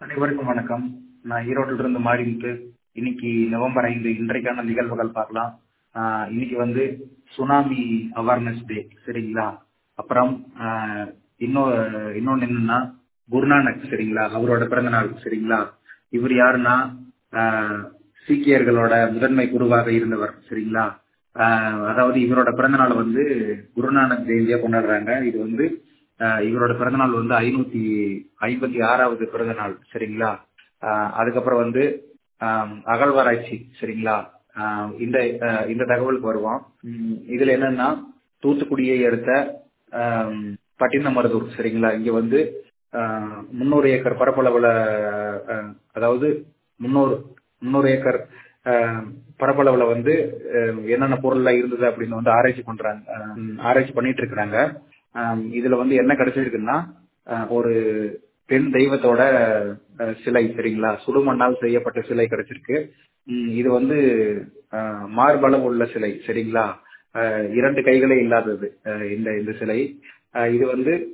அனைவருக்கும் வணக்கம். நான் ஈரோட்டில இருந்து மாறிட்டு இன்னைக்கு நவம்பர் 5 இன்றைக்கான நிகழ்வுகள் பார்க்கலாம். இன்னைக்கு சுனாமி அவேர்னஸ் டே, சரிங்களா? அப்புறம் இன்னொன்னு என்னன்னா குருநானக், சரிங்களா? அவரோட பிறந்த நாள், சரிங்களா? இவர் யாருன்னா சீக்கியர்களோட முதன்மை குருவாக இருந்தவர், சரிங்களா? அதாவது இவரோட பிறந்த நாள் குருநானக் ஜெயந்தியா கொண்டாடுறாங்க. இது இவரோட பிறந்த நாள் 556வது பிறந்த நாள், சரிங்களா? அதுக்கப்புறம் அகழ்வாராய்ச்சி, சரிங்களா? இந்த தகவலுக்கு வருவோம். இதுல என்னன்னா தூத்துக்குடியை அடுத்த பட்டினமருதூர், சரிங்களா? இங்க 300 ஏக்கர் பரப்பளவுல, அதாவது 300 ஏக்கர் பரப்பளவுல என்னென்ன பொருள்லாம் இருந்தது அப்படின்னு ஆராய்ச்சி பண்ணிட்டு இருக்கிறாங்க. இதுல என்ன கிடைச்சிருக்குன்னா ஒரு பெண் தெய்வத்தோட சிலை, சரிங்களா? சுடுமண்ணால் செய்யப்பட்ட சிலை கிடைச்சிருக்கு. இது மார்பளவு உள்ள சிலை, சரிங்களா? 2 கைகளே இல்லாதது இந்த சிலை. இது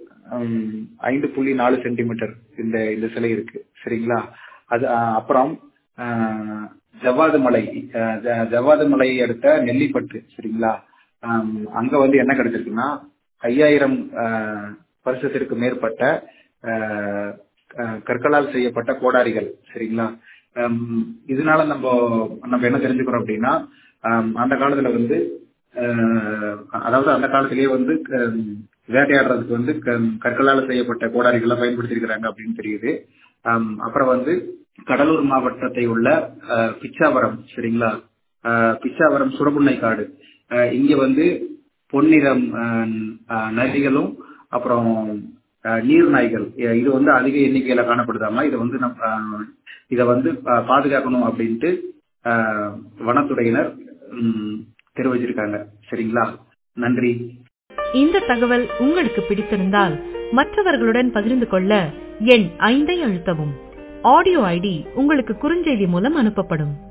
5.4 சென்டிமீட்டர் இந்த சிலை இருக்கு, சரிங்களா? அது அப்புறம் ஜவ்வாது மலையை அடுத்த நெல்லிப்பட்டு, சரிங்களா? அங்க என்ன கிடைச்சிருக்குன்னா 5000 வருஷத்திற்கு மேற்பட்ட கற்களால் செய்யப்பட்ட கோடாரிகள், சரிங்களா? இதனால நம்ம என்ன தெரிஞ்சுக்கிறோம் அப்படின்னா அந்த காலத்துல அதாவது அந்த காலத்திலேயே வேட்டையாடுறதுக்கு கற்களால் செய்யப்பட்ட கோடாரிகள் பயன்படுத்தி இருக்கிறாங்க அப்படின்னு தெரியுது. அப்புறம் கடலூர் மாவட்டத்தை உள்ள பிச்சாவரம், சரிங்களா? பிச்சாவரம் சுரபுன்னை காடு, இங்க பொன்னிறம் நரிகளும் அப்புறம் நீர் நாய்கள் இது அதிக எண்ணிக்கையில காணப்படுதாமா. இத பாதுகாக்கணும் அப்படின்ட்டு வனத்துறையினர் தெரிவிச்சிருக்காங்க, சரிங்களா? நன்றி. இந்த தகவல் உங்களுக்கு பிடித்திருந்தால் மற்றவர்களுடன் பகிர்ந்து கொள்ள எண் 5 அழுத்தவும். ஆடியோ ஐடி உங்களுக்கு குறுஞ்செய்தி மூலம் அனுப்பப்படும்.